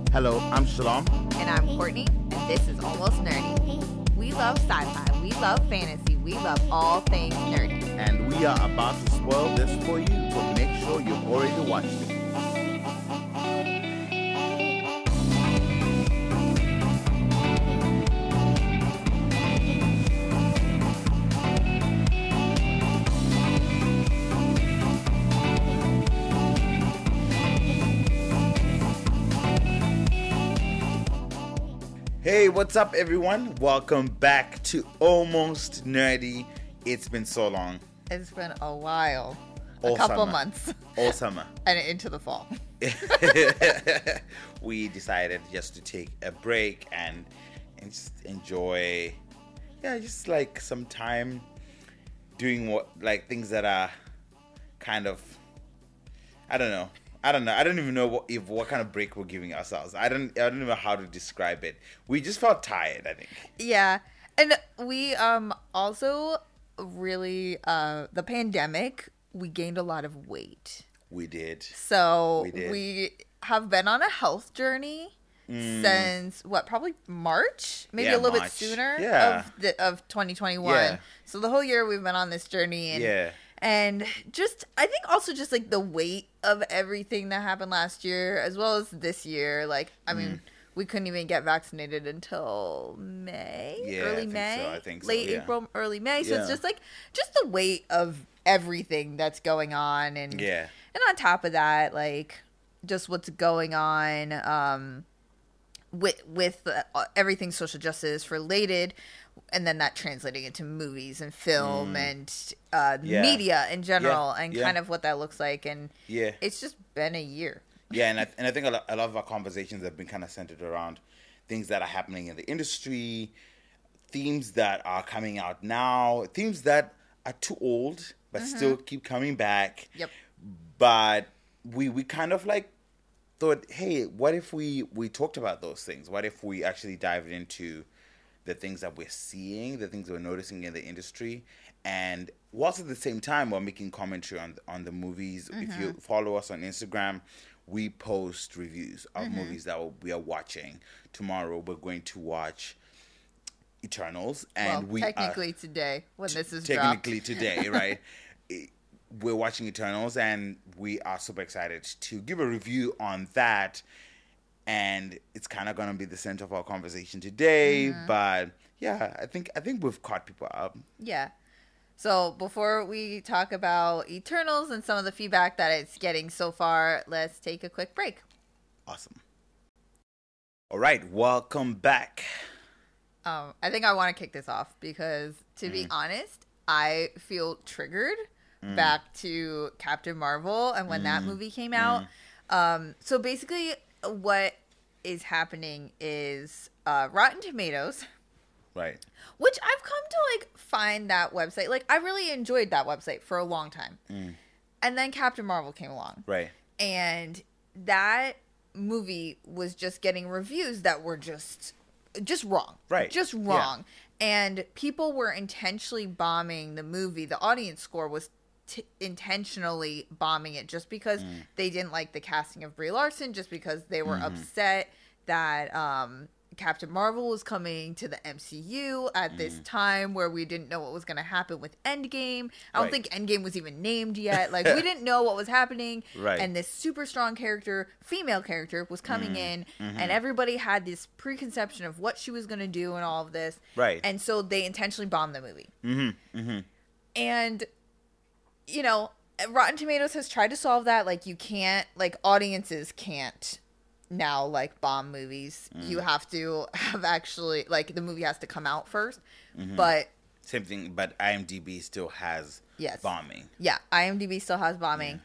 Hello, I'm Shalom. And I'm Courtney, and this is Almost Nerdy. We love sci-fi, we love fantasy, we love all things nerdy. And we are about to spoil this for you, so make sure you've already watched it. Hey, what's up, everyone? Welcome back to Almost Nerdy. It's been so long. It's been a while. All a couple summer. months. All summer. And into the fall. We decided just to take a break and just enjoy, just like some time doing things that are kind of, I don't know. I don't even know what kind of break we're giving ourselves. I don't know how to describe it. We just felt tired, I think. Yeah. And we also really the pandemic, we gained a lot of weight. We did. So we have been on a health journey since probably March, maybe a little bit sooner of 2021. Yeah. So the whole year we've been on this journey and just, I think also just like the weight of everything that happened last year as well as this year. Like, I mean, we couldn't even get vaccinated until May, early May. I think so. Late April, early May. So it's just like, just the weight of everything that's going on. And on top of that, like, just what's going on with everything social justice related. And then that translating into movies and film and media in general and kind of what that looks like. And it's just been a year. Yeah, and I think a lot of our conversations have been kind of centered around things that are happening in the industry, themes that are coming out now, themes that are too old but still keep coming back. Yep. But we kind of like thought, hey, what if we talked about those things? What if we actually dived into the things that we're seeing, the things we're noticing in the industry, and whilst at the same time we're making commentary on the movies. If you follow us on Instagram, we post reviews of movies that we are watching. Tomorrow we're going to watch Eternals, and technically today when this is technically today, right? We're watching Eternals, and we are super excited to give a review on that. And it's kind of going to be the center of our conversation today. But yeah, I think we've caught people up. Yeah. So before we talk about Eternals and some of the feedback that it's getting so far, let's take a quick break. Awesome. All right. Welcome back. I think I want to kick this off because, to be honest, I feel triggered back to Captain Marvel and when that movie came out. So basically what is happening is Rotten Tomatoes, right? Which I've come to like find that website. Like, I really enjoyed that website for a long time, and then Captain Marvel came along, right? And that movie was just getting reviews that were just wrong, right? Just wrong, and people were intentionally bombing the movie. The audience score was intentionally bombing it just because they didn't like the casting of Brie Larson, just because they were upset that Captain Marvel was coming to the MCU at this time where we didn't know what was going to happen with Endgame. I don't think Endgame was even named yet. Like, we didn't know what was happening. Right. And this super strong character, female character, was coming in, and everybody had this preconception of what she was going to do and all of this. Right. And so they intentionally bombed the movie. And, you know, Rotten Tomatoes has tried to solve that. Like, you can't, like, audiences can't now, like, bomb movies. You have to have actually, like, the movie has to come out first. But same thing, but IMDb still has bombing. Yeah, IMDb still has bombing.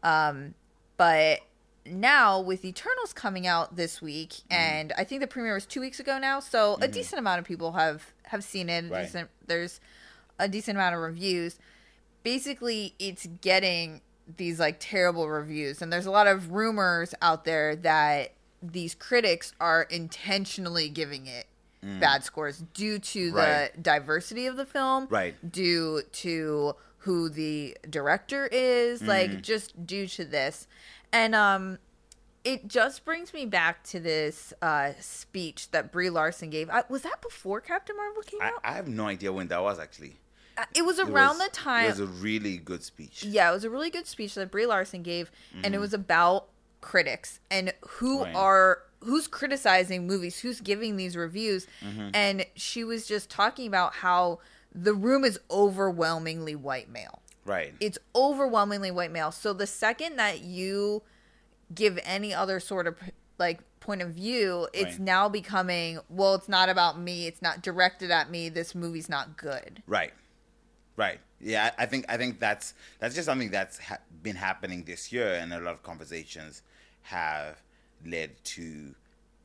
But now with Eternals coming out this week, and I think the premiere was 2 weeks ago now, so a decent amount of people have seen it. There's a decent amount of reviews. Basically, it's getting these like terrible reviews, and there's a lot of rumors out there that these critics are intentionally giving it bad scores due to the diversity of the film, due to who the director is, like just due to this. And it just brings me back to this speech that Brie Larson gave. Was that before Captain Marvel came out? I have no idea when that was actually. It was around the time. It was a really good speech. Yeah, it was a really good speech that Brie Larson gave, and it was about critics and who's criticizing movies, who's giving these reviews, and she was just talking about how the room is overwhelmingly white male. Right. It's overwhelmingly white male. So the second that you give any other sort of like point of view, it's now becoming, well, it's not about me, it's not directed at me, this movie's not good. Right. Yeah, I think that's just something that's been happening this year, and a lot of conversations have led to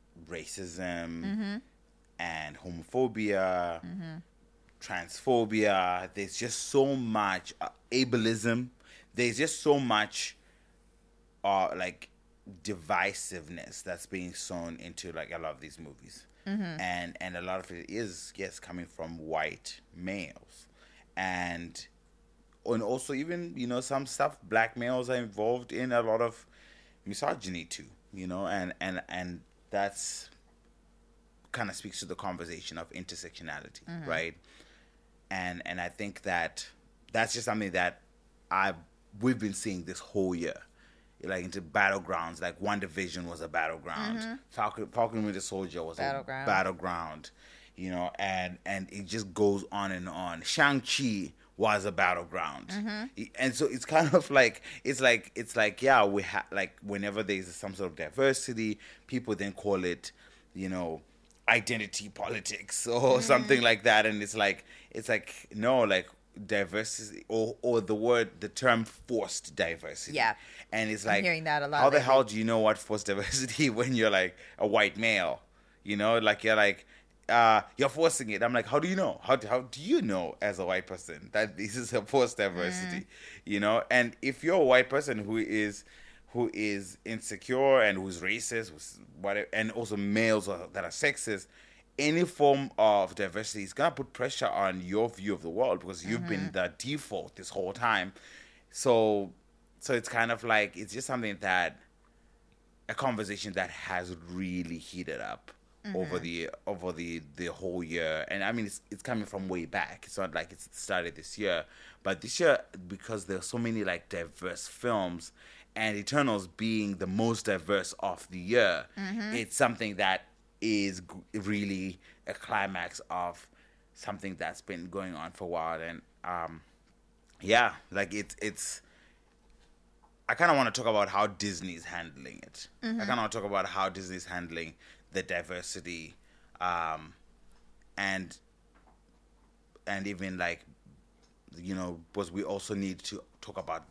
racism and homophobia, transphobia. There's just so much ableism. There's just so much like divisiveness that's being sown into like a lot of these movies, and a lot of it is coming from white males, and also even some stuff black males are involved in a lot of misogyny too, and that's kind of speaks to the conversation of intersectionality, right? And I think that that's just something that we've been seeing this whole year, like into battlegrounds. Like WandaVision was a battleground. Falcon Winter Soldier was a battleground, and it just goes on and on. Shang-Chi was a battleground, and so it's kind of like it's like yeah, we have like whenever there's some sort of diversity, people then call it identity politics or something like that, and it's like no, like diversity or the term forced diversity. Yeah, and it's I'm like hearing that a lot. How the hell do you know what forced diversity when you're like a white male? Like you're like. You're forcing it. I'm like, how do you know? How do you know as a white person that this is a forced diversity? And if you're a white person who is insecure and who's racist, whatever, and also males that are sexist, any form of diversity is gonna put pressure on your view of the world because you've been the default this whole time. So it's kind of like it's just something that a conversation that has really heated up over the whole year. And I mean it's coming from way back. It's not like it started this year, but this year, because there's so many like diverse films, and Eternals being the most diverse of the year, it's something that is really a climax of something that's been going on for a while. And yeah, like it's I kind of want to talk about how Disney's handling it. I kind of want to talk about how Disney's handling the diversity, and even like, because we also need to talk about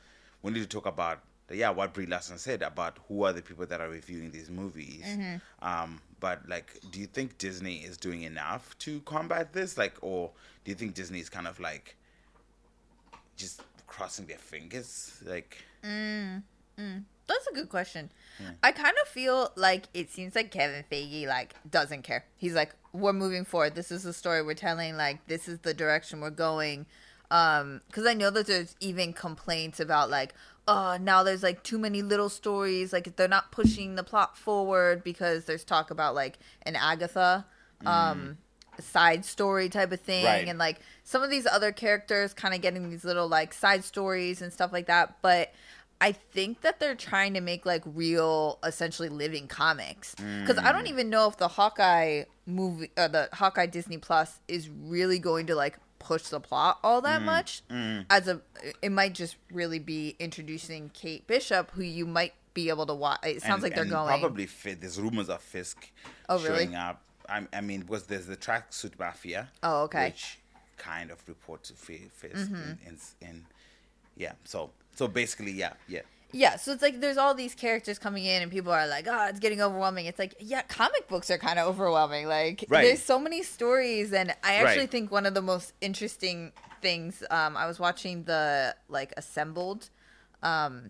what Brie Larson said about who are the people that are reviewing these movies. But like, do you think Disney is doing enough to combat this? Like, or do you think Disney is kind of like just crossing their fingers? Like, That's a good question. I kind of feel like it seems like Kevin Feige like doesn't care. He's like, we're moving forward. This is the story we're telling. Like, this is the direction we're going. Because I know that there's even complaints about like, oh, now there's like too many little stories. Like they're not pushing the plot forward because there's talk about like an Agatha side story type of thing, right. And like some of these other characters kind of getting these little like side stories and stuff like that. But I think that they're trying to make like real, essentially living comics. Because I don't even know if the Hawkeye movie, the Hawkeye Disney Plus, is really going to like push the plot all that much. It might just really be introducing Kate Bishop, who you might be able to watch. It sounds like they're going probably there's rumors of Fisk showing up. I mean, because there's the Tracksuit Mafia. Oh, okay. Which kind of reports Fisk in yeah. So basically, yeah. Yeah, so it's like there's all these characters coming in and people are like, oh, it's getting overwhelming. It's like, yeah, comic books are kind of overwhelming. Like, There's so many stories. And I actually think one of the most interesting things, I was watching the, like, Assembled, and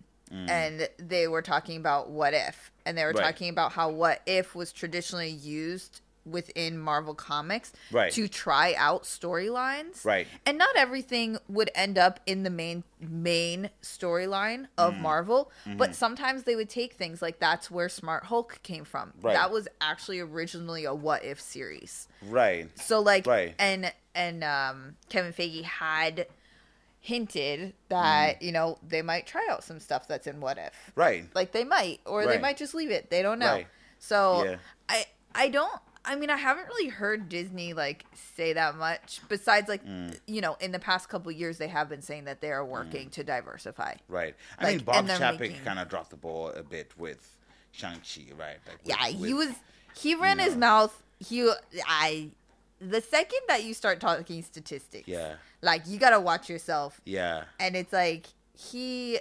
they were talking about What If. And they were talking about how What If was traditionally used within Marvel Comics Right. to try out storylines. Right. And not everything would end up in the main storyline of Marvel, but sometimes they would take things like that's where Smart Hulk came from. Right. That was actually originally a What If series. Right. So like Right. and Kevin Feige had hinted that they might try out some stuff that's in What If. Right. Like they might, or they Right. might just leave it. They don't know. Right. So Yeah. I mean, I haven't really heard Disney like say that much. Besides, like in the past couple of years, they have been saying that they are working to diversify. Right. I Like, mean, Bob and they're Chapek making- kind of dropped the ball a bit with Shang-Chi, right? Like Yeah, with, he ran his mouth. The second that you start talking statistics, Yeah. like you gotta watch yourself. Yeah. And it's like Yeah.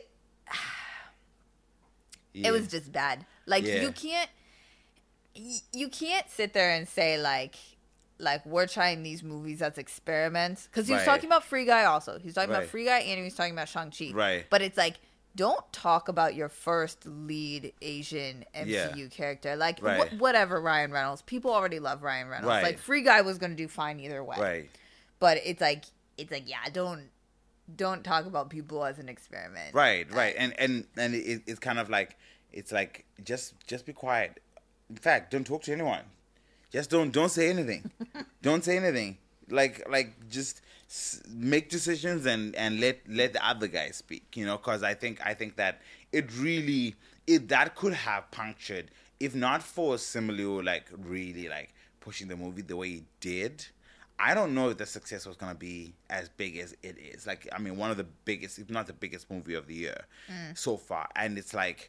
it was just bad. Like Yeah. you can't sit there and say like we're trying these movies as experiments, because he was Right. talking about Free Guy also. He's talking about Right. Free Guy and he was talking about Shang-Chi. Right. But it's like, don't talk about your first lead Asian MCU character. Like Right. whatever, Ryan Reynolds. People already love Ryan Reynolds. Right. Like Free Guy was gonna do fine either way. Right. But it's like yeah, don't talk about people as an experiment. Right. Right. And it's kind of like, it's like, just be quiet. In fact, don't talk to anyone. Just don't say anything. Don't say anything. Like just make decisions and let the other guy speak. Because I think that that could have punctured, if not for Simu like really like pushing the movie the way he did. I don't know if the success was gonna be as big as it is. Like, I mean, one of the biggest, if not the biggest movie of the year so far. And it's like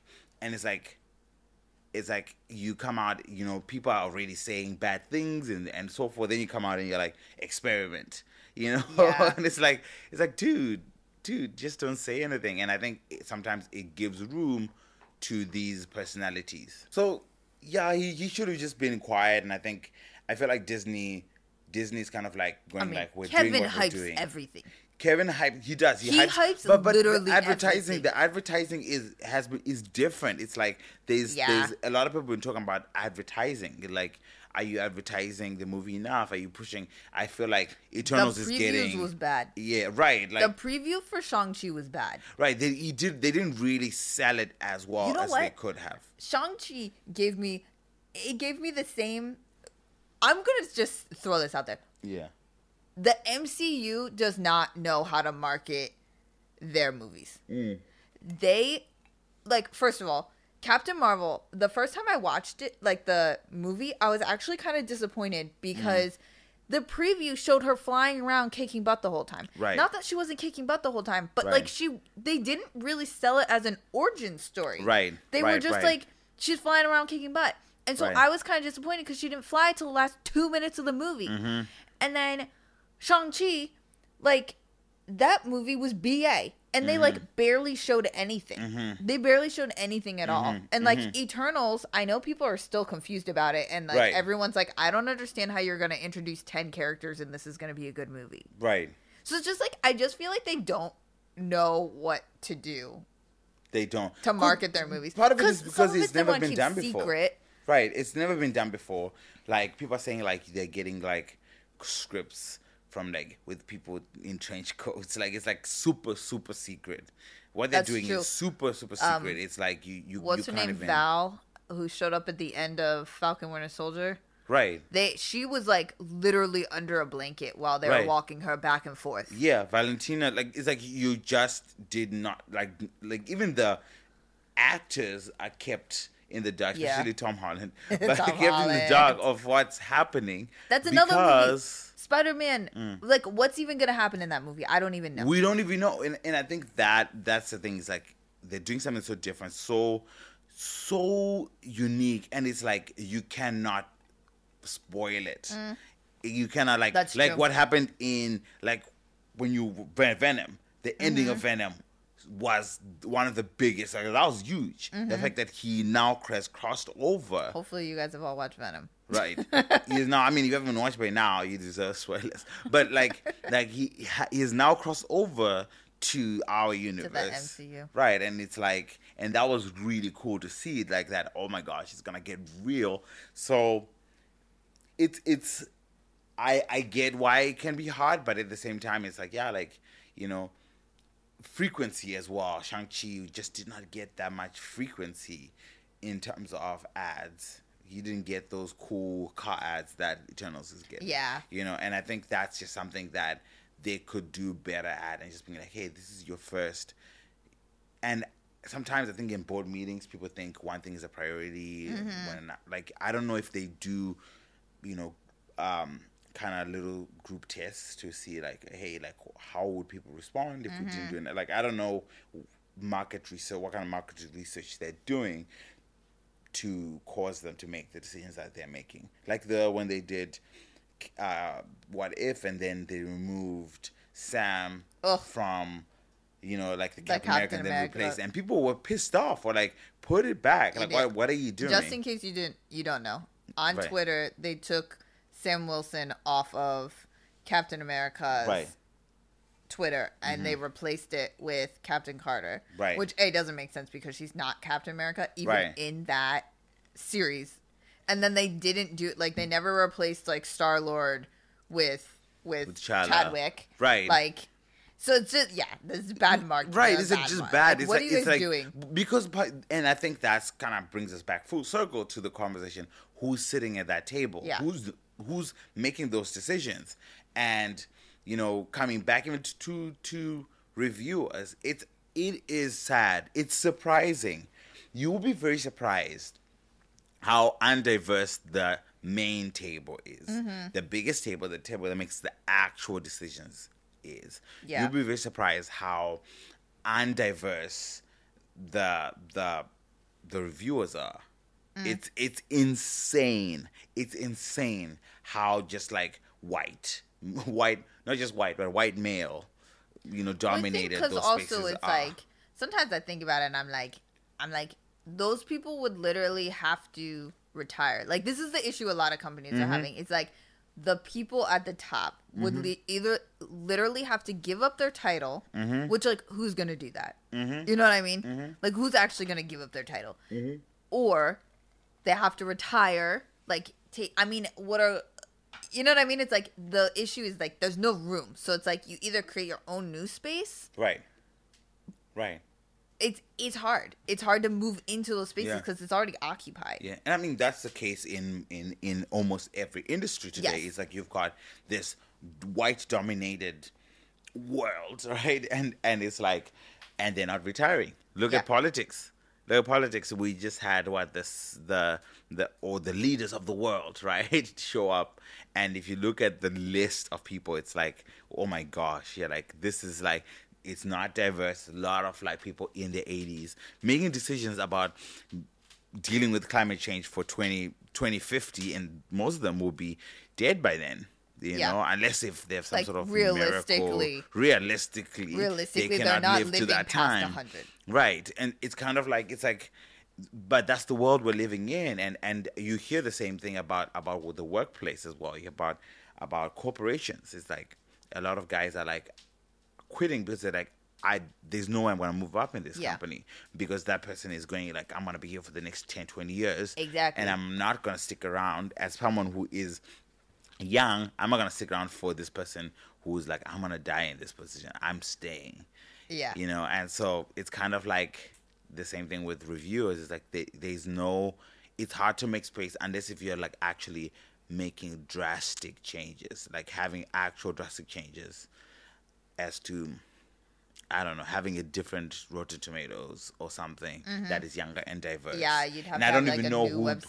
you come out, people are already saying bad things and so forth. Then you come out and you're like, experiment, Yeah. And it's like, dude, just don't say anything. And I think sometimes it gives room to these personalities. So yeah, he should have just been quiet. And I feel like Disney's kind of like going like, we're Kevin doing what we're hypes doing. everything. Kevin hype. He does. He hypes literally the advertising. everything. The advertising is different. It's like there's a lot of people been talking about advertising. Like, are you advertising the movie enough? Are you pushing? I feel like Eternals is getting. The previews was bad. Yeah, right. Like the preview for Shang-Chi was bad. right. They didn't really sell it as well as they could have. Shang-Chi gave me the same. I'm gonna just throw this out there. Yeah. The MCU does not know how to market their movies. They, like, first of all, Captain Marvel, the first time I watched it, like the movie, I was actually kind of disappointed because the preview showed her flying around kicking butt the whole time. Right. Not that she wasn't kicking butt the whole time, but Right. like they didn't really sell it as an origin story. Right. They were Right, just right. like, she's flying around kicking butt. And so Right. I was kind of disappointed because she didn't fly till the last 2 minutes of the movie. And then Shang-Chi, like, that movie was BA. And they, like, barely showed anything. They barely showed anything at all. And, like, Eternals, I know people are still confused about it. And, like, Right. everyone's like, I don't understand how you're going to introduce 10 characters and this is going to be a good movie. Right. So it's just, like, I just feel like they don't know what to do They don't to market their movies. Part of it is some because of it's they never wanna been keep done before. secret. Right. It's never been done before. Like, people are saying, like, they're getting, like, scripts from, like, with people in trench coats. Like, it's, like, super, super secret. What they're That's doing true. is super, super secret. It's, like, you What's you her can't name? even... Val, who showed up at the end of Falcon Winter Soldier. Right. She was like literally under a blanket while they were Right. walking her back and forth. Yeah, Valentina, like, it's like you just did not, like even the actors are kept in the dark, Yeah. especially Tom Holland, but Tom kept in the Holland. dark of what's happening. That's another because movie. Spider-Man. Like, what's even gonna happen in that movie? I don't even know. we don't even know, and I think that's the thing. Is like they're doing something so different, so unique, and it's like you cannot spoil it. You cannot That's true. what happened in like when you Venom. The ending of Venom was one of the biggest. Like, that was huge. The fact that he now has crossed over. Hopefully, you guys have all watched Venom. Right. He's now. I mean, if you haven't watched by now, you deserve spoilers. But like he is now crossed over to our universe, MCU. right? And it's like, and that was really cool to see. Like that. Oh my gosh, it's gonna get real. So it's I get why it can be hard, but at the same time, it's like, yeah, like, you know, frequency as well. Shang-Chi just did not get that much frequency in terms of ads. He didn't get those cool car ads that Eternals is getting. Yeah. You know, and I think that's just something that they could do better at, and just being like, hey, this is your first. And sometimes I think in board meetings, people think one thing is a priority. When, like, I don't know if they do, you know, kind of little group tests to see, like, hey, like, how would people respond if we didn't do it? Like, I don't know market research, what kind of market research they're doing to cause them to make the decisions that they're making. Like when they did What If, and then they removed Sam from, you know, like the Captain America, and then replaced, and people were pissed off, or like, put it back. Like, what are you doing? Just in case you don't know, on Twitter they took Sam Wilson off of Captain America's Twitter, and they replaced it with Captain Carter, which doesn't make sense because she's not Captain America even in that series. And then they didn't do, like, they never replaced, like, Star-Lord with Chadwick, like, so it's just, this is bad marketing, it's just bad. Like, what are you guys doing? Because, and I think that's kind of brings us back full circle to the conversation: who's sitting at that table, who's making those decisions, and, you know, coming back even to reviewers, it is sad. It's surprising. You will be very surprised how undiverse the main table is. The biggest table, the table that makes the actual decisions is. You'll be very surprised how undiverse the reviewers are. It's insane. It's insane how just like white, not just white, but white male, you know, dominated those spaces. Because also it's like, sometimes I think about it and I'm like, those people would literally have to retire. Like, this is the issue a lot of companies are having. It's like, the people at the top would either literally have to give up their title, which, like, who's going to do that? You know what I mean? Like, who's actually going to give up their title? Or they have to retire, like, you know what I mean? It's like, the issue is, like, there's no room. So it's like, you either create your own new space. Right. It's hard. It's hard to move into those spaces because it's already occupied. Yeah, and I mean, that's the case in almost every industry today. It's like, you've got this white-dominated world, right? And it's like, and they're not retiring. Look at politics. We just had the leaders of the world, right, show up, and if you look at the list of people, it's like, oh my gosh, like, this is like, it's not diverse. A lot of, like, people in their 80s making decisions about dealing with climate change for 2050, and most of them will be dead by then. You know, unless if they have some, like, sort of realistically, they cannot live to that time. 100. Right. And it's kind of like, it's like, but that's the world we're living in, and you hear the same thing about the workplace as well. You hear about corporations. It's like, a lot of guys are like quitting because they're like, there's no way I'm going to move up in this company, because that person is going, like, I'm going to be here for the next 10, 20 years. Exactly. And I'm not going to stick around. As someone who is young, I'm not going to stick around for this person who's like, I'm going to die in this position. I'm staying. Yeah. You know, and so it's kind of like the same thing with reviewers. It's like, it's hard to make space unless if you're, like, actually making drastic changes, like having actual drastic changes as to, I don't know, having a different Rotten Tomatoes or something that is younger and diverse. Yeah, you'd have. And I don't even know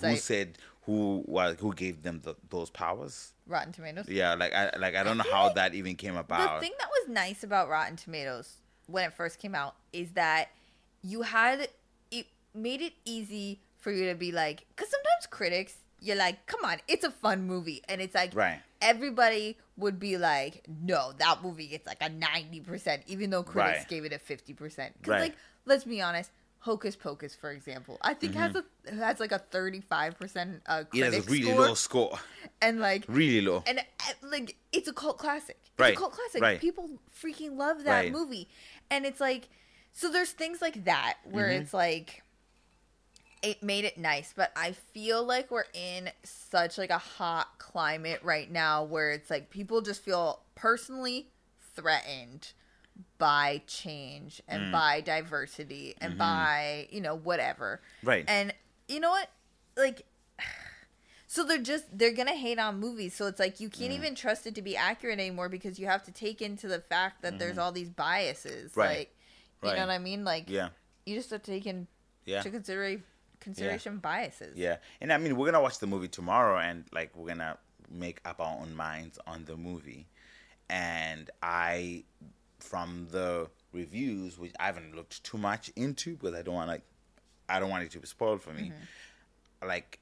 who gave them those powers. Rotten Tomatoes. Yeah, I don't know how that even came about. The thing that was nice about Rotten Tomatoes when it first came out is that it made it easy for you to be like, because sometimes critics, you're like, come on, it's a fun movie, and it's like, everybody would be like, no, that movie gets like a 90%, even though critics gave it a 50%. Because, like, let's be honest, Hocus Pocus, for example, I think has like a 35% critic score. It has a really low score. And, like, really low. And, like, it's a cult classic. It's a cult classic. People freaking love that movie. And it's like, so there's things like that where it's like, it made it nice, but I feel like we're in such like a hot climate right now where it's like people just feel personally threatened by change and by diversity and by, whatever. Right. And you know what? Like, so they're gonna hate on movies. So it's like you can't even trust it to be accurate anymore because you have to take into the fact that there's all these biases. Right. Like, you know what I mean? Like, yeah. You just have to take into consideration biases. Yeah. And I mean, we're gonna watch the movie tomorrow, and like we're gonna make up our own minds on the movie. And from the reviews, which I haven't looked too much into because I don't want it to be spoiled for me. Like,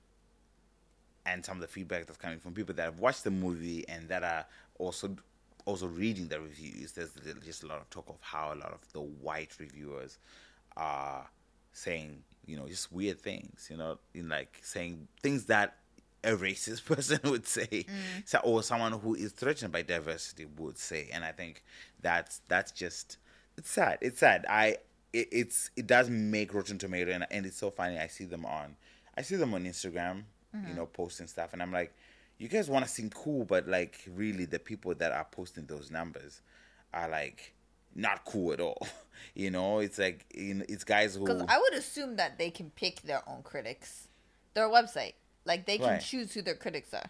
and some of the feedback that's coming from people that have watched the movie and that are also reading the reviews, there's just a lot of talk of how a lot of the white reviewers are saying, just weird things, in like saying things that a racist person would say, or someone who is threatened by diversity would say. And I think that's just, it's sad. It's sad. It does make Rotten Tomato, and it's so funny. I see them on Instagram, posting stuff, and I'm like, you guys want to seem cool, but like really the people that are posting those numbers are like not cool at all. It's like it's guys who, because I would assume that they can pick their own critics, their website, like they can choose who their critics are.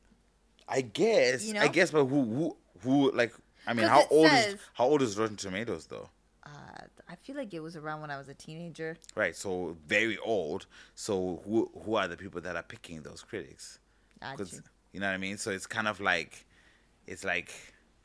I guess, but who like, I mean, how old is Rotten Tomatoes though? I feel like it was around when I was a teenager. Right, so very old. So who are the people that are picking those critics? You know what I mean? So it's kind of like, it's like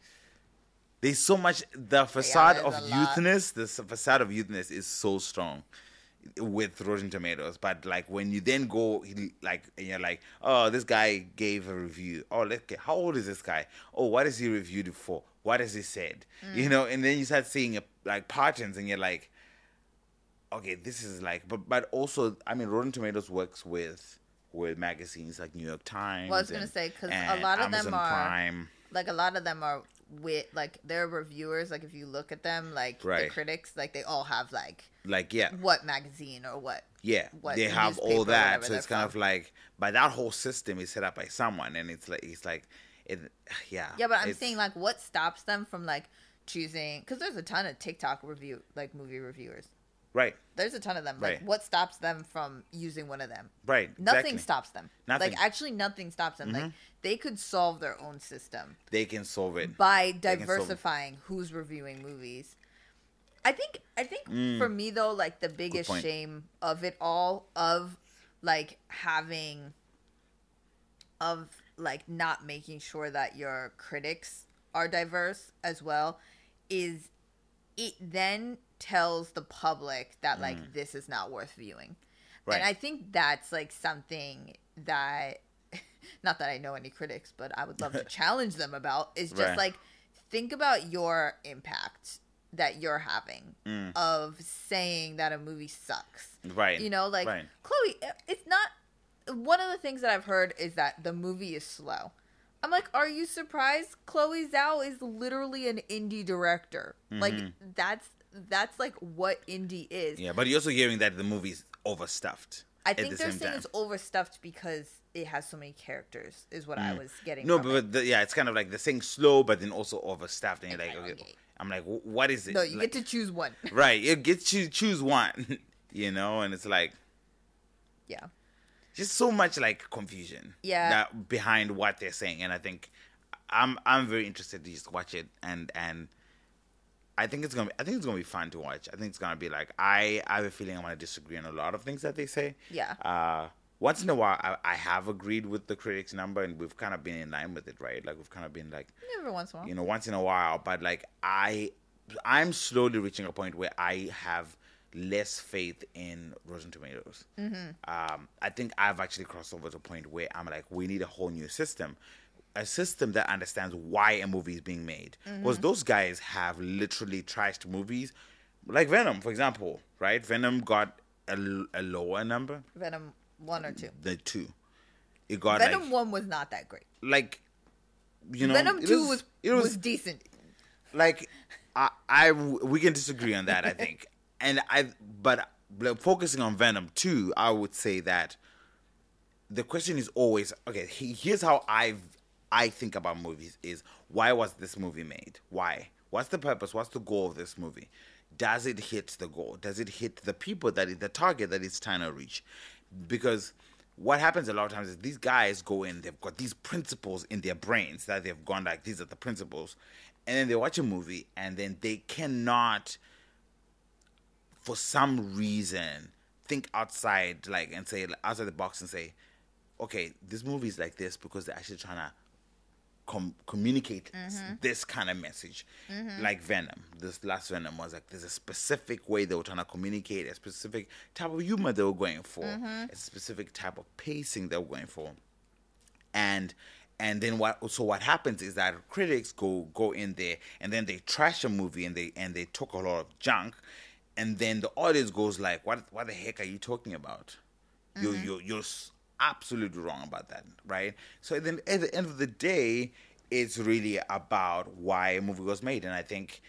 there's so much, the facade of youthness. The facade of youthness is so strong with Rotten Tomatoes, but like when you then go like, and you're like, oh, this guy gave a review. Oh, how old is this guy? Oh, what has he reviewed it for? What has he said? And then you start seeing like patterns, and you're like, okay, this is like, but also, I mean, Rotten Tomatoes works with magazines like New York Times. Well, I was gonna say, because a lot of Amazon them are Prime. Like a lot of them are with like their reviewers. Like if you look at them, like the critics, like they all have like what magazine or what they have all that. So it's kind of like, but that whole system is set up by someone, and it's like but I'm saying, like, what stops them from like choosing, because there's a ton of TikTok movie reviewers. Right. There's a ton of them. Like, what stops them from using one of them? Right. Nothing stops them. Nothing. Like, actually, nothing stops them. Like, they could solve their own system. They can solve it by diversifying who's reviewing movies. I think for me though, like the biggest shame of it all, of like not making sure that your critics are diverse as well, is it then tells the public that like this is not worth viewing. Right. And I think that's like something that, not that I know any critics, but I would love to challenge them about, is just like, think about your impact that you're having of saying that a movie sucks. Right. Chloe, it's not, one of the things that I've heard is that the movie is slow. I'm like, are you surprised? Chloe Zhao is literally an indie director. Like, that's like what indie is. Yeah, but you're also hearing that the movie's overstuffed. I think they're saying it's overstuffed because it has so many characters, is what I was getting No, from but it's kind of like they're saying slow, but then also overstuffed. And you're like, okay. I'm like, what is it? No, you get to choose one. Right, you get to choose one, and it's like... Yeah. Just so much like confusion that behind what they're saying. And I think I'm very interested to just watch it, and I think it's gonna be fun to watch. I think it's gonna be like, I have a feeling I'm gonna disagree on a lot of things that they say. Yeah. Once in a while, I have agreed with the critics' number, and we've kind of been in line with it, right? Like we've kind of been like, every once in a while. Once in a while. But like I'm slowly reaching a point where I have less faith in Rotten Tomatoes. I think I've actually crossed over to a point where I'm like, we need a whole new system. A system that understands why a movie is being made. Because those guys have literally trashed movies. Like Venom, for example, right? Venom got a lower number. Venom 1 or 2? The 2. It got Venom 1 was not that great. Like, Venom 2 was decent. Like, we can disagree on that, I think. But focusing on Venom 2, I would say that the question is always, okay, here's how I think about movies is, why was this movie made? Why? What's the purpose? What's the goal of this movie? Does it hit the goal? Does it hit the people the target that it's trying to reach? Because what happens a lot of times is these guys go in, they've got these principles in their brains that they've gone like, these are the principles. And then they watch a movie and then they cannot, for some reason, think outside, like, and say, outside the box and say, okay, this movie is like this because they're actually trying to communicate this kind of message. Like Venom, this last Venom was like, there's a specific way they were trying to communicate, a specific type of humor they were going for, a specific type of pacing they were going for. And then what happens is that critics go in there and then they trash a movie and they talk a lot of junk, and then the audience goes like, what the heck are you talking about? You're absolutely wrong about that, right? So then at the end of the day, it's really about why a movie was made. And I think,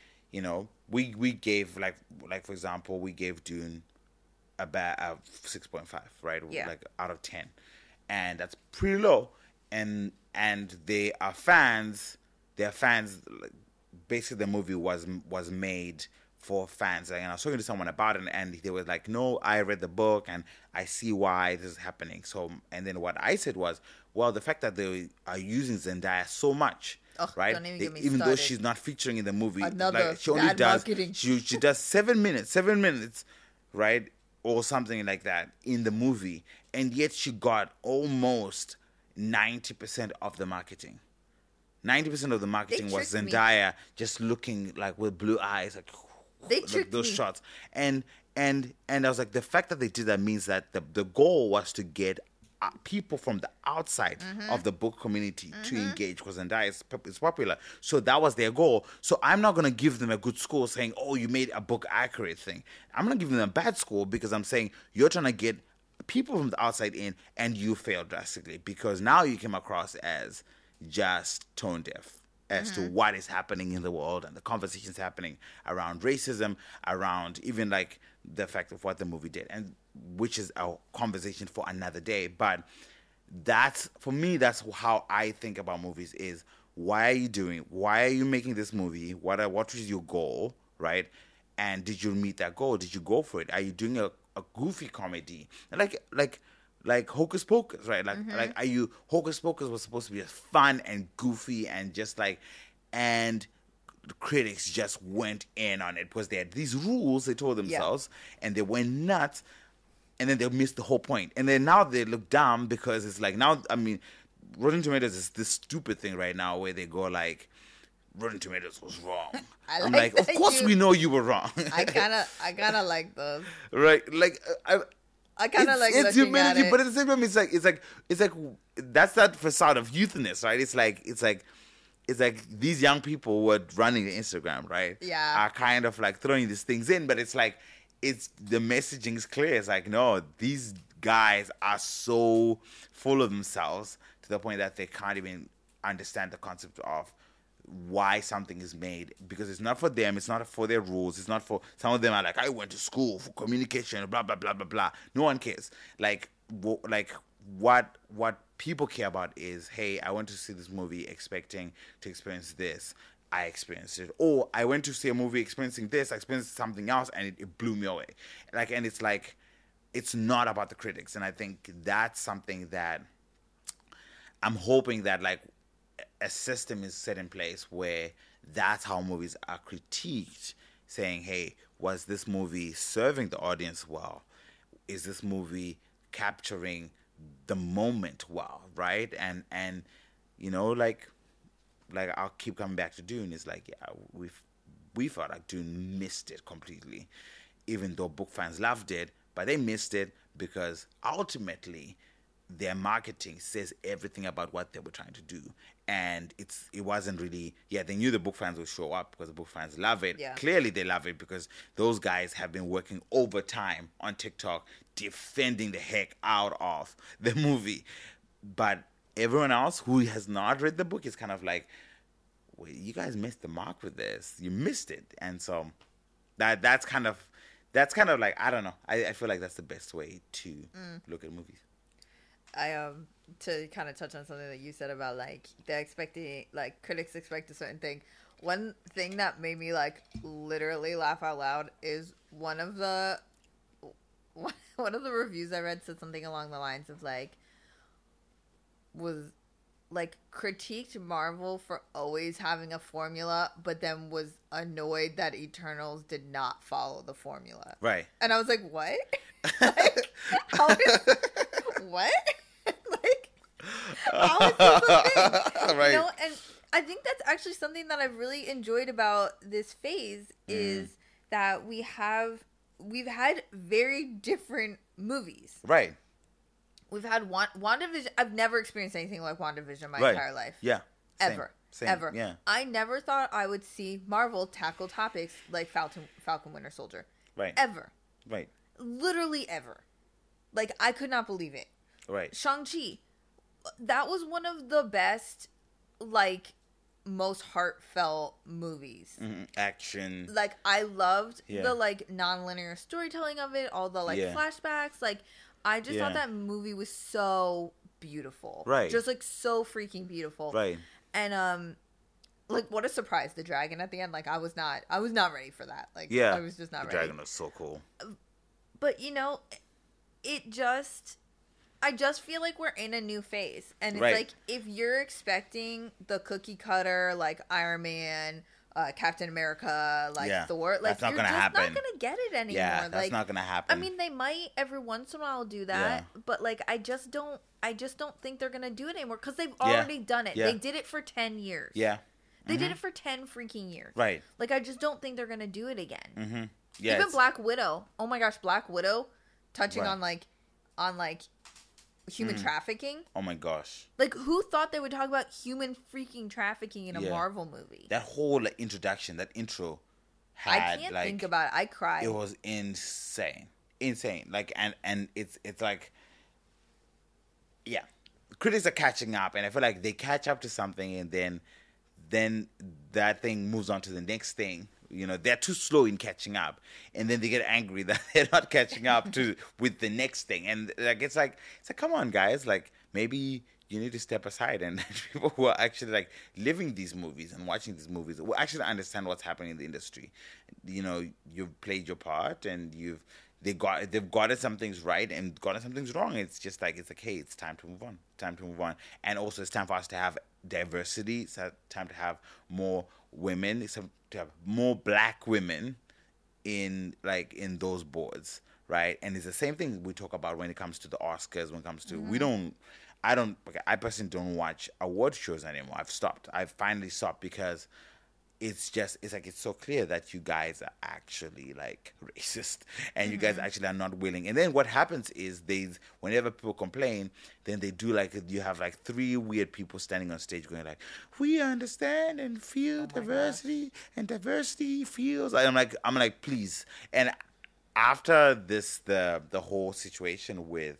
we gave, like for example, we gave Dune a 6.5, right? Yeah. Like out of 10. And that's pretty low. And they are fans. They're fans. Basically, the movie was made for fans. And I was talking to someone about it, and they were like, "No, I read the book, and I see why this is happening." So, and then what I said was, "Well, the fact that they are using Zendaya so much, right? Don't even get me even though started. she's not featuring in the movie, Another like she only bad does marketing. she does 7 minutes, right, or something like that in the movie, and yet she got almost 90% of the marketing. 90% of the marketing was tricked me. Zendaya just looking like with blue eyes, like They tricked those me. shots. And I was like, the fact that they did that means that the goal was to get people from the outside of the book community to engage, because Zendaya is popular. So that was their goal. So I'm not going to give them a good score saying, oh, you made a book accurate thing. I'm going to give them a bad score because I'm saying you're trying to get people from the outside in, and you failed drastically because now you came across as just tone deaf as to what is happening in the world and the conversations happening around racism, around even like the fact of what the movie did, and which is a conversation for another day. But that's, for me, that's how I think about movies is, why are you making this movie? What is your goal, right? And did you meet that goal? Did you go for it? Are you doing a goofy comedy? Like Hocus Pocus, right? Like are you, Hocus Pocus was supposed to be fun and goofy and just like, and the critics just went in on it because they had these rules they told themselves, and they went nuts, and then they missed the whole point. And then now they look dumb because it's like, now, I mean, Rotten Tomatoes is this stupid thing right now where they go like, Rotten Tomatoes was wrong. I'm like, of course we know you were wrong. I kinda like those. Right? Like, I kind of like it's looking at humanity, it. but at the same time, it's like that's that facade of youthness, right? It's like these young people who are running the Instagram, right? Yeah. Are kind of like throwing these things in, but it's like, it's, the messaging is clear. It's like, no, these guys are so full of themselves to the point that they can't even understand the concept of why something is made, because it's not for them, it's not for their rules, it's not for, some of them are like, I went to school for communication, blah blah blah blah blah. No one cares. Like what people care about is, hey, I went to see this movie expecting to experience this, I experienced it. Or I went to see a movie experiencing this, I experienced something else, and it blew me away. Like, and it's like, it's not about the critics. And I think that's something that I'm hoping that like a system is set in place where that's how movies are critiqued, saying, hey, was this movie serving the audience well? Is this movie capturing the moment well, right? And you know, like I'll keep coming back to Dune. It's like, yeah, we felt like Dune missed it completely, even though book fans loved it, but they missed it because ultimately their marketing says everything about what they were trying to do. And it wasn't really, they knew the book fans would show up because the book fans love it. Yeah. Clearly they love it because those guys have been working overtime on TikTok defending the heck out of the movie. But everyone else who has not read the book is kind of like, well, you guys missed the mark with this. You missed it. And so that's kind of that's kind of like, I don't know. I feel like that's the best way to look at movies. I to kind of touch on something that you said about like they're expecting, like critics expect a certain thing. One thing that made me like literally laugh out loud is one of the reviews I read said something along the lines of like, was like critiqued Marvel for always having a formula, but then was annoyed that Eternals did not follow the formula. Right. And I was like, what? Like, how is, what? Like, how is this a thing? Right. You know, and I think that's actually something that I've really enjoyed about this phase is that we've had very different movies. Right. We've had WandaVision. I've never experienced anything like WandaVision my entire life. Yeah. Ever. Same. Ever. Yeah. I never thought I would see Marvel tackle topics like Falcon Winter Soldier. Right. Ever. Right. Literally ever. Like, I could not believe it. Right. Shang-Chi. That was one of the best, like, most heartfelt movies. Action. Like, I loved the, like, non-linear storytelling of it, all the, like, flashbacks. Like, I just thought that movie was so beautiful. Right. Just, like, so freaking beautiful. Right. And, like, what a surprise, the dragon at the end. Like, I was not ready for that. Like, I was just not ready. The dragon was so cool. But, you know, I just feel like we're in a new phase. And it's like, if you're expecting the cookie cutter, like, Iron Man, Captain America, like Thor, like, you're just not going to get it anymore. Yeah, that's like, not going to happen. I mean, they might every once in a while do that, but, like, I just don't think they're going to do it anymore because they've already done it. They did it for 10 years. Yeah. They did it for 10 freaking years. Right. Like, I just don't think they're going to do it again. Mm-hmm. Yeah, even Black Widow. Oh my gosh, Black Widow touching on human trafficking. Oh my gosh. Like, who thought they would talk about human freaking trafficking in a Marvel movie? That whole introduction, that intro had, I can't think about it. I cried. It was insane. Like, and it's like, yeah. Critics are catching up, and I feel like they catch up to something, and then that thing moves on to the next thing. You know, they're too slow in catching up, and then they get angry that they're not catching up with the next thing. And like it's like come on, guys, like maybe you need to step aside and people who are actually like living these movies and watching these movies will actually understand what's happening in the industry. You know, you've played your part, and they've gotten some things right and gotten some things wrong. It's just like hey, it's time to move on. And also it's time for us to have diversity. It's time to have more women. It's time to have more Black women in those boards, right? And it's the same thing we talk about when it comes to the Oscars. When it comes to I personally don't watch award shows anymore. I've finally stopped because it's so clear that you guys are actually like racist, and you guys actually are not willing. And then what happens is whenever people complain, then they do you have like 3 weird people standing on stage going like, we understand and feel diversity and diversity feels. I'm like, please. And after this, the whole situation with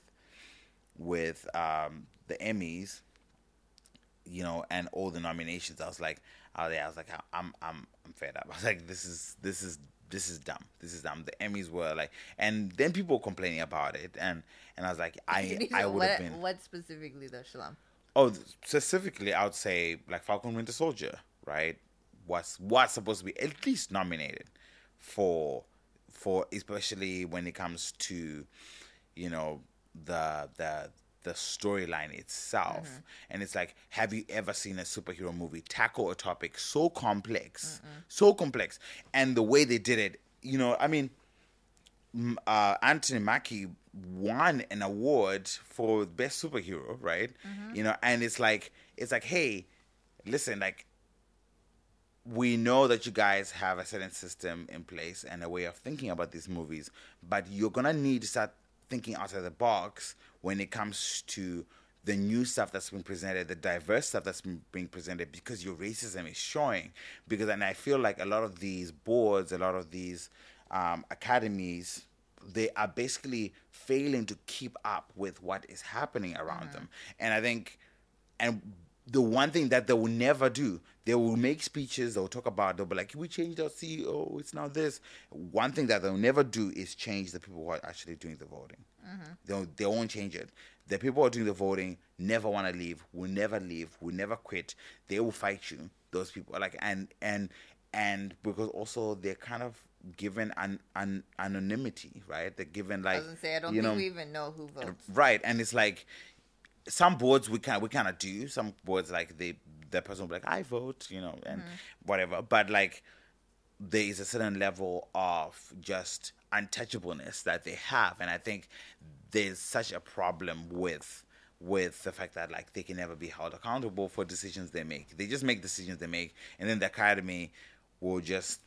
the Emmys, you know, and all the nominations, I was like, I'm fed up. I was like, this is dumb. This is dumb. The Emmys were like, and then people were complaining about it, and I was like, I would have been. What specifically though, Shalom? Oh, specifically, I would say like Falcon Winter Soldier, right? Was supposed to be at least nominated for especially when it comes to, you know, the storyline itself. And it's like, have you ever seen a superhero movie tackle a topic so complex, and the way they did it, you know, I mean, Anthony Mackie won an award for best superhero, right? You know, and it's like, hey, listen, like, we know that you guys have a certain system in place and a way of thinking about these movies, but you're gonna need to start thinking outside the box when it comes to the new stuff that's been presented, the diverse stuff that's been being presented, because your racism is showing. And I feel like a lot of these boards, a lot of these academies, they are basically failing to keep up with what is happening around them. And I think, and the one thing that they will never do, they will make speeches, they'll talk about, they'll be like, we changed our CEO, it's now this. One thing that they'll never do is change the people who are actually doing the voting. They won't change it. The people who are doing the voting never want to leave, will never quit. They will fight you. Those people, like, and because also they're kind of given an anonymity, right? They're given, like, I was gonna say, I don't think we even know who votes. Right, and it's like some boards we kind of do. Some boards, like, the person will be like, I vote, and whatever. But, like, there is a certain level of just untouchableness that they have, and I think there's such a problem with the fact that, like, they can never be held accountable for decisions they make. They just make decisions they make, and then the academy will just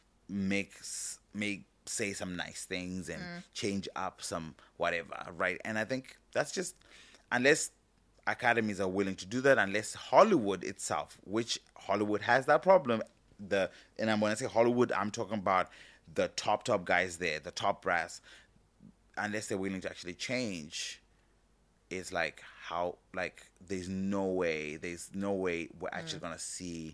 say some nice things and change up some whatever, right? And I think that's just, unless academies are willing to do that, unless Hollywood itself, which Hollywood has that problem, and when I say Hollywood, I'm talking about the top guys there, the top brass, unless they're willing to actually change, it's like, how, like, there's no way we're actually gonna see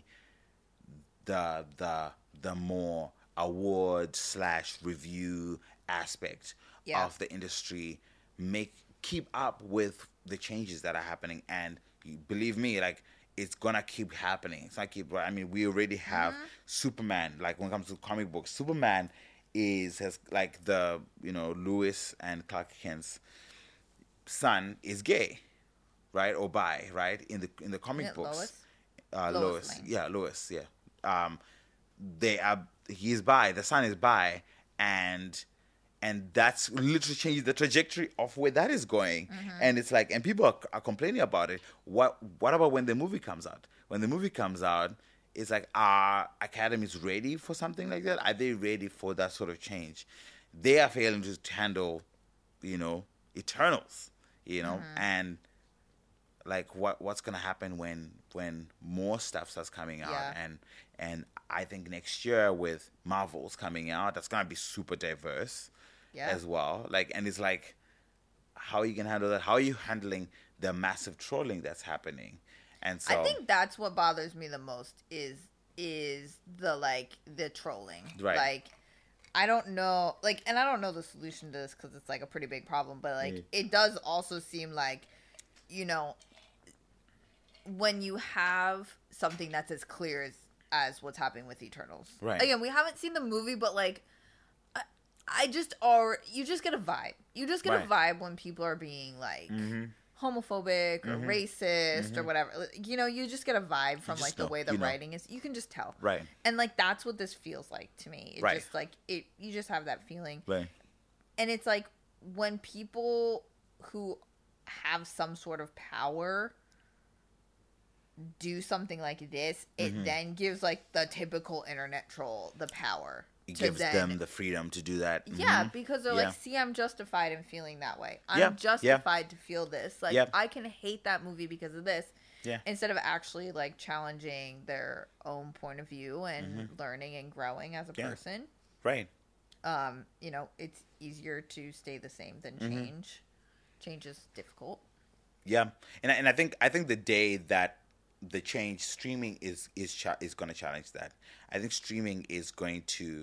the more award / review aspect of the industry keep up with the changes that are happening. And believe me, like, it's gonna keep happening. It's not keep. I mean, we already have Superman. Like, when it comes to comic books, Superman has like the Lewis and Clark Kent's son is gay, right, or bi, right, in the comic books. Lois. Lois. Yeah. He's bi. The son is bi, and that's literally changed the trajectory of where that is going. And it's like, and people are complaining about it. What about when the movie comes out? When the movie comes out, it's like, are academies ready for something like that? Are they ready for that sort of change? They are failing to handle, Eternals, and like what's gonna happen when more stuff starts coming out, and I think next year with Marvel's coming out, that's gonna be super diverse as well. Like, and it's like, how are you gonna handle that? How are you handling the massive trolling that's happening? And so I think that's what bothers me the most is the trolling. Right. Like, I don't know, like, and I don't know the solution to this because it's like a pretty big problem, but like it does also seem like, when you have something that's as clear as what's happening with Eternals. Right. Again, we haven't seen the movie, but like, you just get a vibe. You just get a vibe when people are being like homophobic or racist or whatever. You just get a vibe from like the way the writing is. You can just tell. Right. And like, that's what this feels like to me. It just like you just have that feeling. Right. And it's like, when people who have some sort of power do something like this, it then gives like the typical internet troll the power. It gives them the freedom to do that. Yeah, because they're like, see, I'm justified in feeling that way. I'm justified to feel this. Like, I can hate that movie because of this. Yeah. Instead of actually like challenging their own point of view and learning and growing as a person. Right. It's easier to stay the same than change. Change is difficult. Yeah. And I think the day that the change, streaming is going to challenge that. I think streaming is going to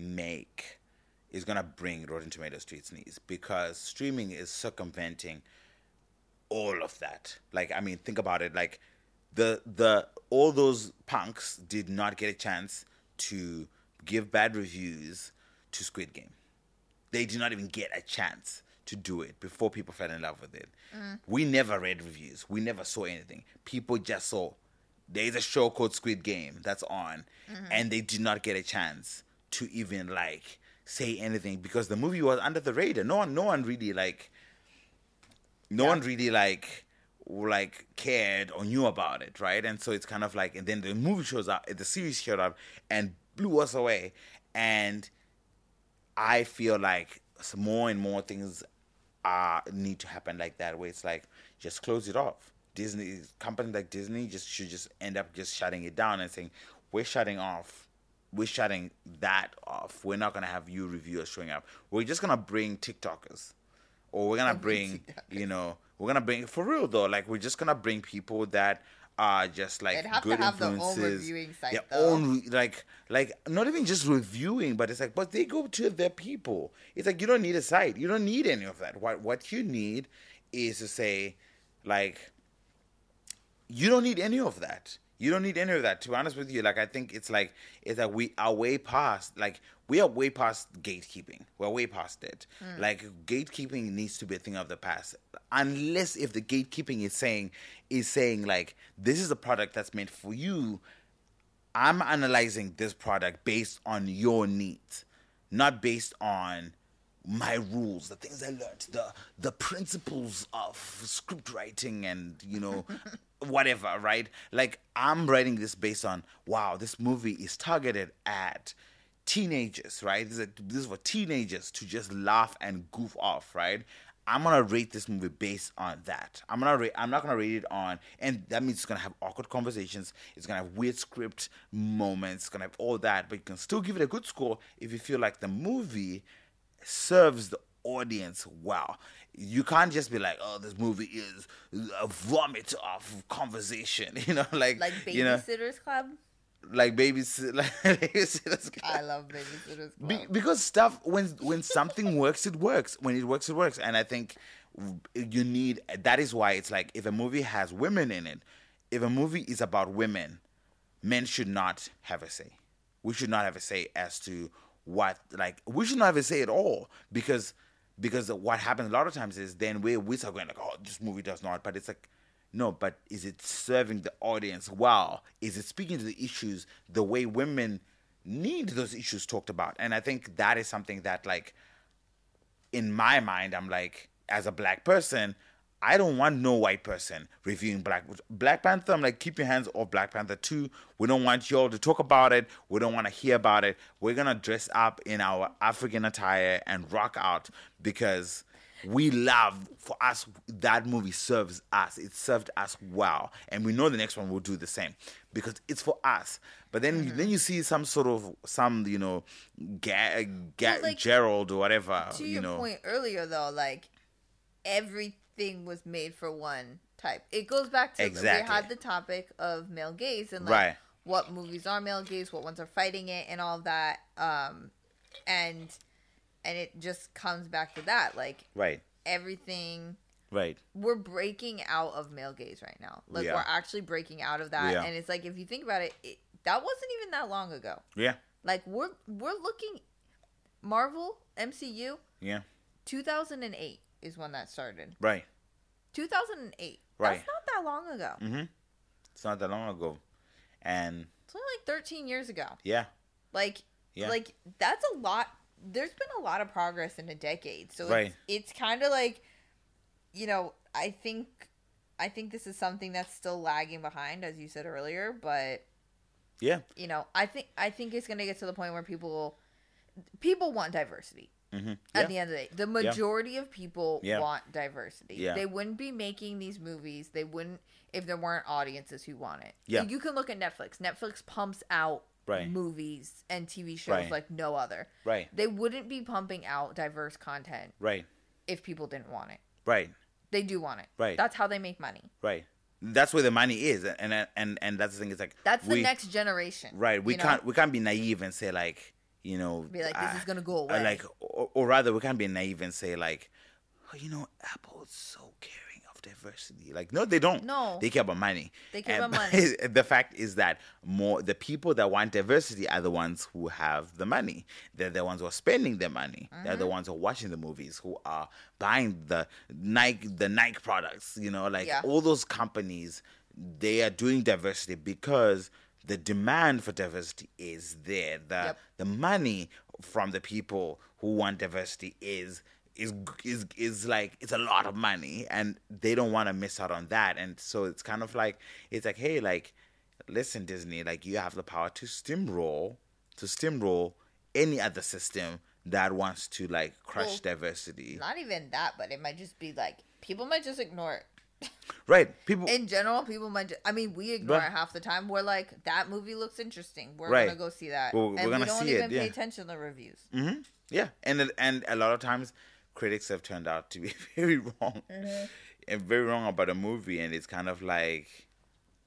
bring Rotten Tomatoes to its knees, because streaming is circumventing all of that. Like, I mean, think about it. Like, all those punks did not get a chance to give bad reviews to Squid Game. They did not even get a chance to do it before people fell in love with it. We never read reviews. We never saw anything. People just saw there's a show called Squid Game that's on, and they did not get a chance to even like say anything, because the movie was under the radar. No one really cared or knew about it, right? And so it's kind of like, and then the movie shows up, the series showed up and blew us away. And I feel like more and more things need to happen like that, where it's like, just close it off. Company like Disney should just end up just shutting it down and saying, we're shutting that off. We're not gonna have you reviewers showing up. We're just gonna bring TikTokers, or we're gonna bring, we're gonna bring, for real though, like, we're just gonna bring people that are just like They'd have good to have their own influences. reviewing site, Their though. own like not even just reviewing, but it's like, but they go to their people. It's like you don't need a site. You don't need any of that. What you need is to say, like, you don't need any of that. You don't need any of that. To be honest with you, like I think it's that we are way past gatekeeping. We're way past it. Like gatekeeping needs to be a thing of the past. Unless if the gatekeeping is saying like, this is a product that's meant for you. I'm analyzing this product based on your needs, not based on my rules, the things I learned, the principles of script writing and, whatever, right? Like, I'm writing this based on, wow, this movie is targeted at teenagers, right? This is for teenagers to just laugh and goof off, right? I'm gonna rate this movie based on that. I'm not gonna rate it on, and that means it's gonna have awkward conversations. It's gonna have weird script moments. It's gonna have all that, but you can still give it a good score if you feel like the movie serves the audience well. You can't just be like, oh, this movie is a vomit of conversation, like Babysitter's Club. Like Babysitter's Club. I love Babysitter's Club. Because stuff, when something works, it works. When it works, it works. And I think that is why it's like, if a movie has women in it, if a movie is about women, men should not have a say. We should not have a say as to we should not have a say at all, because what happens a lot of times is then we start going like, oh, this movie does not, but it's like, no, but is it serving the audience well? Is it speaking to the issues the way women need those issues talked about? And I think that is something that, like, in my mind, I'm like, as a black person, I don't want no white person reviewing Black Panther. I'm like, keep your hands off Black Panther 2. We don't want y'all to talk about it. We don't want to hear about it. We're going to dress up in our African attire and rock out because we love, for us, that movie serves us. It served us well. And we know the next one will do the same because it's for us. But then you see Gerald or whatever. To your point earlier, though, like, everything was made for one type. It goes back to we had the topic of male gaze and like what movies are male gaze, what ones are fighting it, and all of that. And it just comes back to that, like everything. Right. We're breaking out of male gaze right now. Like we're actually breaking out of that, and it's like if you think about it, that wasn't even that long ago. Yeah. Like we're looking Marvel MCU. Yeah. 2008. Is when that started. Right. 2008. Right. That's not that long ago. Mm-hmm. It's not that long ago. And it's only like 13 years ago. Yeah. Like that's a lot. There's been a lot of progress in a decade. So it's kind of like, I think this is something that's still lagging behind, as you said earlier, but yeah. I think it's going to get to the point where people want diversity. Mm-hmm. At the end of the day, the majority of people want diversity. Yeah. They wouldn't be making these movies. They wouldn't if there weren't audiences who want it. Yeah. You can look at Netflix. Netflix pumps out movies and TV shows like no other. Right. They wouldn't be pumping out diverse content. Right. If people didn't want it. Right. They do want it. Right. That's how they make money. Right. That's where the money is, and that's the thing. It's like that's the next generation. Right. We can't be naive and say like. Be like, this is gonna go away. Or rather, we can't be naive and say like, oh, Apple is so caring of diversity. Like, no, they don't. No, they care about money. They care about money. The fact is that the people that want diversity are the ones who have the money. They're the ones who are spending their money. Mm-hmm. They're the ones who are watching the movies, who are buying the Nike products. All those companies, they are doing diversity because the demand for diversity is there. The money from the people who want diversity is like, it's a lot of money, and they don't want to miss out on that. And so it's kind of like, it's like, hey, like, listen, Disney, like, you have the power to steamroll any other system that wants to like crush diversity. Not even that, but it might just be like people might just ignore it. Right. People in general, people might we ignore it half the time. We're like, that movie looks interesting. We're gonna go see that. We're gonna we don't even pay attention to the reviews. Mm-hmm. Yeah. And a lot of times critics have turned out to be very wrong. Mm-hmm. And very wrong about a movie, and it's kind of like,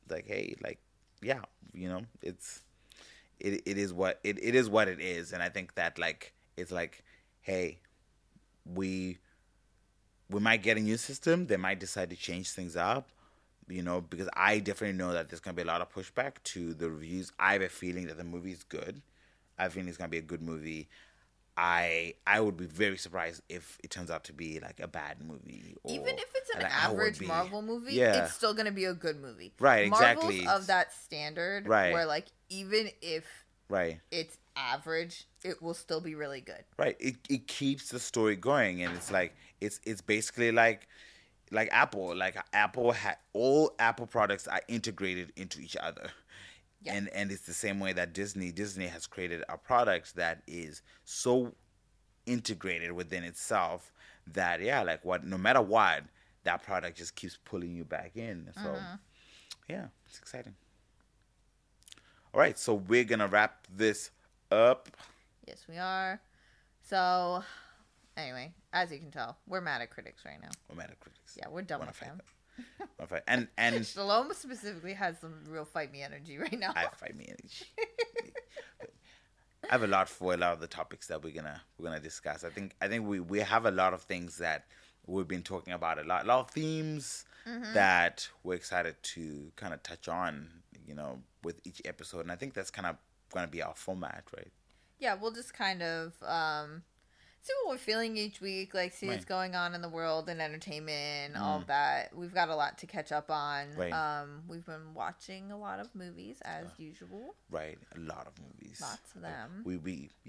like, hey, like, yeah, you know, it is what it is what it is. And I think that, like, it's like, hey, we might get a new system. They might decide to change things up, you know, because I definitely know that there's going to be a lot of pushback to the reviews. I have a feeling that the movie is good. I think it's going to be a good movie. I would be very surprised if it turns out to be like a bad movie. Or, even if it's an like, average Marvel movie, yeah, it's still gonna be a good movie. Right, Marvel's exactly. of that standard, Right. where like even if right, it's average, it will still be really good. right. It keeps the story going, and it's like it's basically like Apple. Like Apple all Apple products are integrated into each other. Yeah. And it's the same way that Disney has created a product that is so integrated within itself that, yeah, like, what, no matter what, that product just keeps pulling you back in. So yeah, it's exciting. All right, so we're gonna wrap this up. Yes, we are. So anyway, as you can tell, we're mad at critics right now. We're mad at critics. Yeah, we're done Wanna with them. fight them. And Shalom specifically has some real fight me energy right now. I fight me energy. I have a lot of the topics that we're gonna discuss. I think we have a lot of things that we've been talking about, a lot of themes that we're excited to kind of touch on, you know, with each episode. And I think that's kind of gonna be our format, right? Yeah, we'll just kind of see what we're feeling each week, like see what's going on in the world and entertainment, all of that. We've got a lot to catch up on. Right. We've been watching a lot of movies as usual. Right, a lot of movies. Lots of them. We're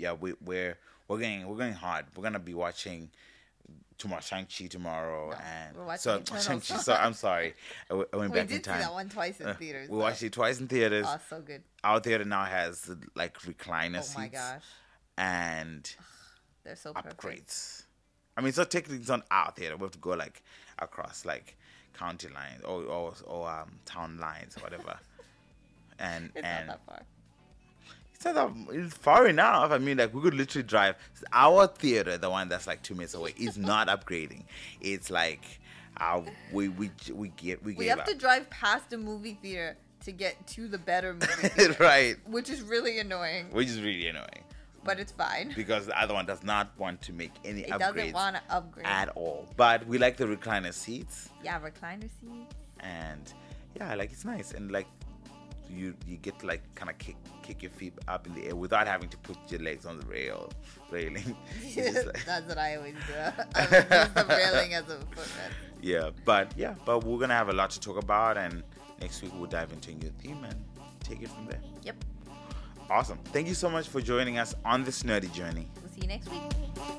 going hard. We're gonna be watching Shang-Chi tomorrow, and we're watching Eternals. Shang-Chi. So I'm sorry, I went back in did time. see that one twice in theaters. We watched it twice in theaters. Oh, so good. Our theater now has like recliner seats. Oh my gosh, and they're so perfect. upgrades. I mean, so technically it's not our theater. We have to go like across like county lines or town lines or whatever. And It's not that far. It's far enough. I mean, like, we could literally drive. Our theater, the one that's like 2 minutes away, is not upgrading. It's like we have to drive past a movie theater to get to the better movie theater, right? Which is really annoying. Which is really annoying. But it's fine. Because the other one does not want to make any upgrades. It doesn't want to upgrade at all. But we like the recliner seats. Yeah, recliner seats. And yeah, like, it's nice. And like, you get to like kind of kick your feet up in the air without having to put your legs on the railing. Like, that's what I always do. I use the railing as a footrest. Yeah, but we're gonna have a lot to talk about, and next week we'll dive into a new theme and take it from there. Yep. Awesome. Thank you so much for joining us on this nerdy journey. We'll see you next week.